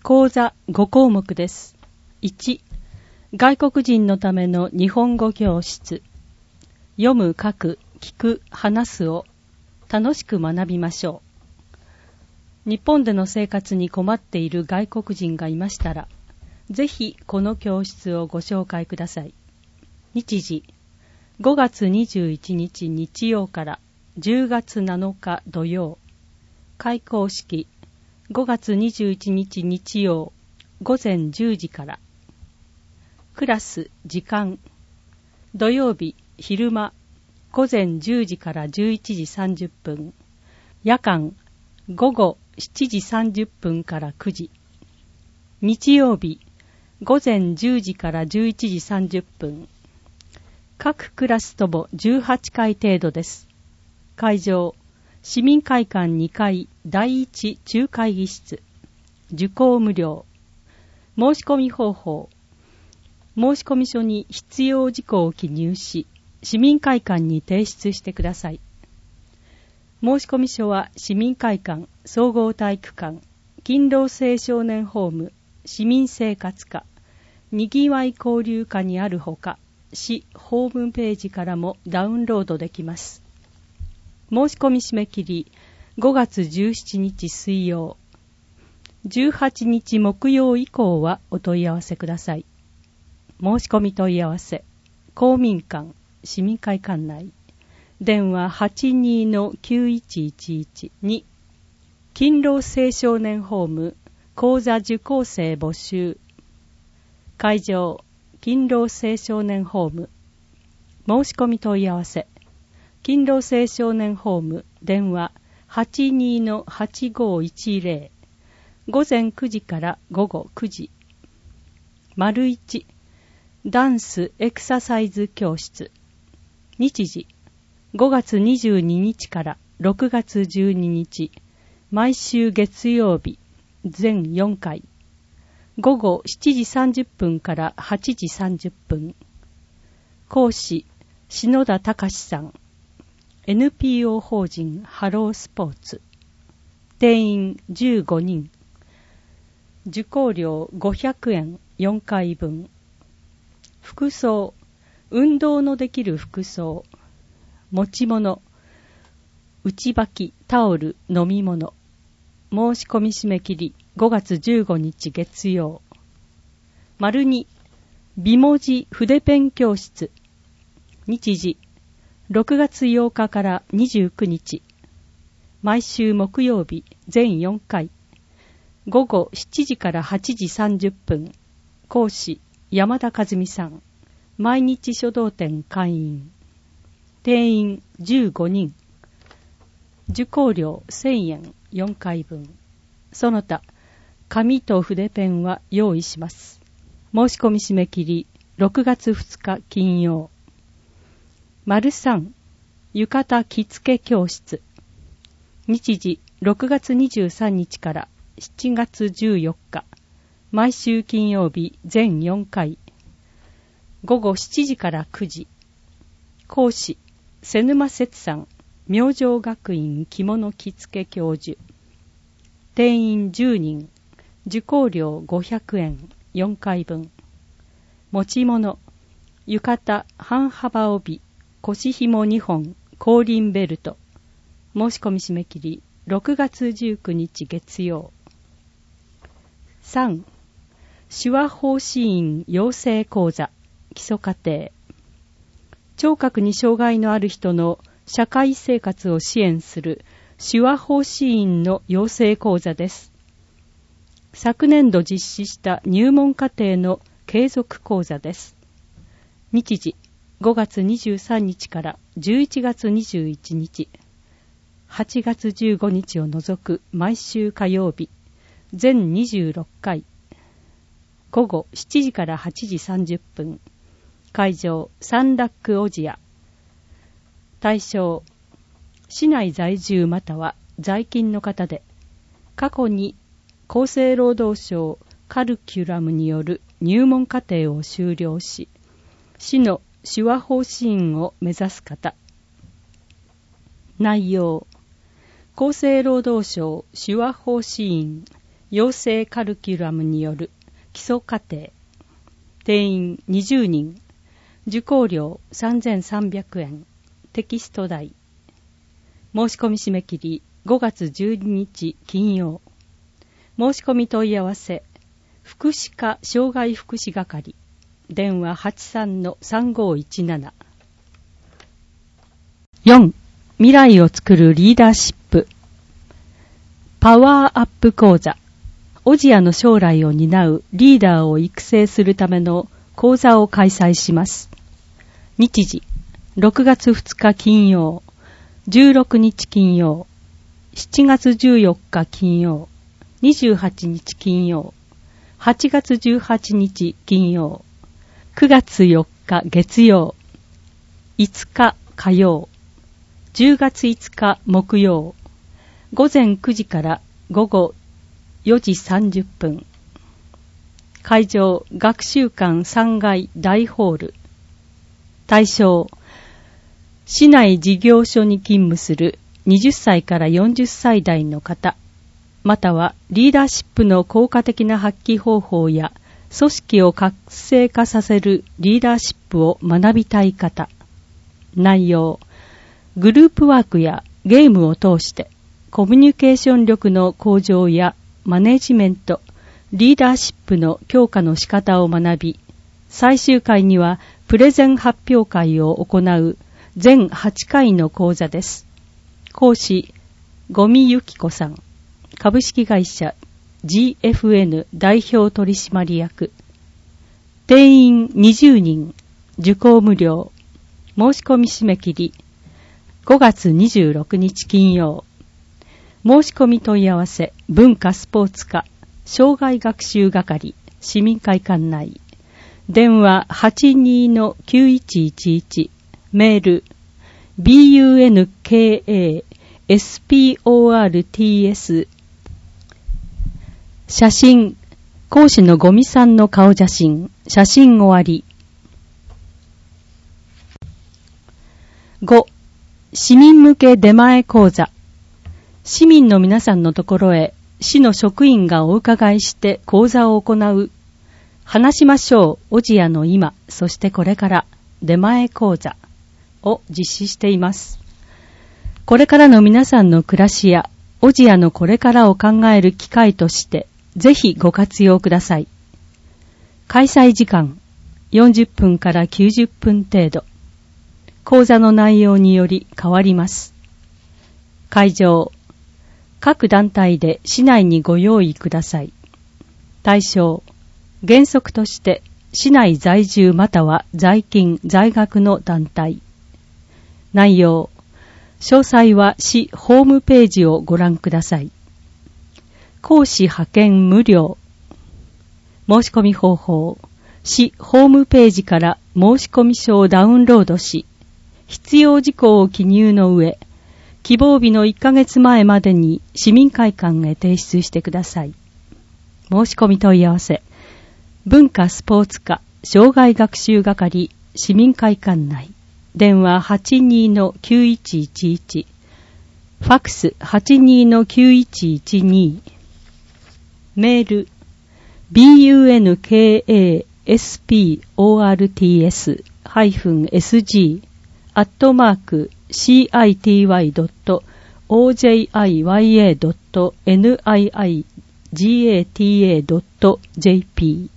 講座5項目です。1、外国人のための日本語教室。読む、書く、聞く、話すを楽しく学びましょう。日本での生活に困っている外国人がいましたら、ぜひこの教室をご紹介ください。日時、5月21日日曜から10月7日土曜。開講式、5月21日日曜午前10時から。クラス時間、土曜日昼間午前10時から11時30分、夜間午後7時30分から9時、日曜日午前10時から11時30分、各クラスとも18回程度です。会場、市民会館2階第一中会議室。受講無料。申し込み方法。申し込み書に必要事項を記入し、市民会館に提出してください。申し込み書は市民会館、総合体育館、勤労青少年ホーム、市民生活課、にぎわい交流課にあるほか、市ホームページからもダウンロードできます。申し込み締め切り5月17日水曜、18日木曜以降はお問い合わせください。申し込み問い合わせ、公民館、市民会館内、電話 82-9111 に、勤労青少年ホーム、講座受講生募集。会場、勤労青少年ホーム。申し込み問い合わせ、勤労青少年ホーム、電話 82-8510、午前9時から午後9時。丸1、ダンスエクササイズ教室。日時、5月22日から6月12日、毎週月曜日、全4回。午後7時30分から8時30分。講師、篠田隆さん。NPO 法人ハロースポーツ。定員15人。受講料500円4回分。服装、運動のできる服装。持ち物、内履き、タオル、飲み物。申し込み締め切り5月15日月曜。丸2、美文字筆ペン教室。日時、6月8日から29日。毎週木曜日全4回。午後7時から8時30分。講師、山田和美さん。毎日書道展会員。定員15人。受講料1000円4回分。その他、紙と筆ペンは用意します。申し込み締め切り6月2日金曜。丸3、浴衣着付け教室。日時、6月23日から7月14日。毎週金曜日全4回。午後7時から9時。講師、瀬沼節さん、明星学院着物着付け教授。定員10人。受講料500円4回分。持ち物、浴衣半幅帯、腰紐2本、後輪ベルト。申し込み締め切り6月19日月曜。3、手話法師院養成講座基礎課程。聴覚に障害のある人の社会生活を支援する手話法師院の養成講座です。昨年度実施した入門課程の継続講座です。日時、5月23日から11月21日、8月15日を除く毎週火曜日、全26回。午後7時から8時30分。会場、サンラックオジア。対象、市内在住または在勤の方で、過去に厚生労働省カルキュラムによる入門課程を修了し、市の手話法師院を目指す方。内容、厚生労働省手話法師院養成カルキュラムによる基礎課程。定員20人。受講料3300円。テキスト代。申し込み締め切り5月12日金曜。申し込み問い合わせ。福祉課障害福祉係。電話 83-3517。4. 未来を作るリーダーシップ。パワーアップ講座。オジアの将来を担うリーダーを育成するための講座を開催します。日時、6月2日金曜、16日金曜、7月14日金曜、28日金曜、8月18日金曜、9月4日月曜、5日火曜、10月5日木曜、午前9時から午後4時30分。会場、学習館3階大ホール。対象、市内事業所に勤務する20歳から40歳代の方、またはリーダーシップの効果的な発揮方法や組織を活性化させるリーダーシップを学びたい方。内容、グループワークやゲームを通してコミュニケーション力の向上やマネジメント、リーダーシップの強化の仕方を学び、最終回にはプレゼン発表会を行う全8回の講座です。講師、五味由紀子さん、株式会社 GFN 代表取締役。定員20人、受講無料。申し込み締め切り、5月26日金曜。申し込み問い合わせ、文化スポーツ課、障害学習係、市民会館内。電話 82-9111。メール、bunkasports。写真、講師の五味さんの顔写真、写真終わり。5. 市民向け出前講座。市民の皆さんのところへ市の職員がお伺いして講座を行う。話しましょう、オジアの今、そしてこれから出前講座を実施しています。これからの皆さんの暮らしやオジアのこれからを考える機会としてぜひご活用ください。開催時間40分から90分程度。講座の内容により変わります。会場、各団体で市内にご用意ください。対象、原則として市内在住または在勤在学の団体。内容、詳細は市ホームページをご覧ください。講師派遣無料。申し込み方法、市ホームページから申し込み書をダウンロードし、必要事項を記入の上、希望日の1ヶ月前までに市民会館へ提出してください。申し込み問い合わせ、文化スポーツ課障害学習係市民会館内。電話 82-9111。ファックス 82-9112。メール bunkasportsg@city.ojiya.niigata.jp